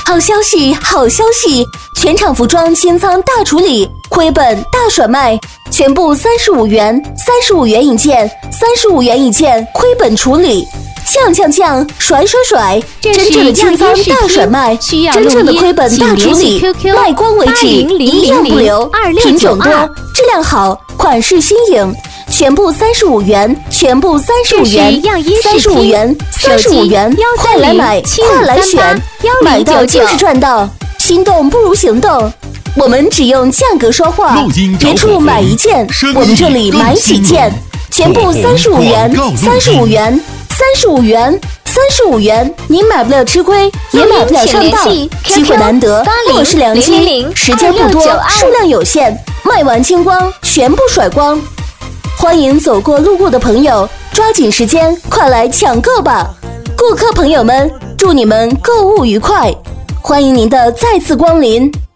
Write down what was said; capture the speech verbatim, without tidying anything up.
好消息，好消息！全场服装清仓大处理，亏本大甩卖，全部三十五元，三十五元一件，三十五元一件，亏本处理。呛呛呛，甩甩甩，真正的清仓大甩卖，真正的亏本大处理，卖光为止，一样不留，品种多，质量好，款式新颖。全部三十五元，全部三十五元，三十五元，三十五元，快来买，快来选，买到就是赚到，心动不如行动。我们只用价格说话，别处买一件，我们这里买几件，全部三十五元，三十五元，三十五元。三十五元，你买不了吃亏，也买不了上当，机会难得，若是良机，时间不多，数量有限，卖完清光，全部甩光。欢迎走过路过的朋友，抓紧时间，快来抢购吧！顾客朋友们，祝你们购物愉快，欢迎您的再次光临。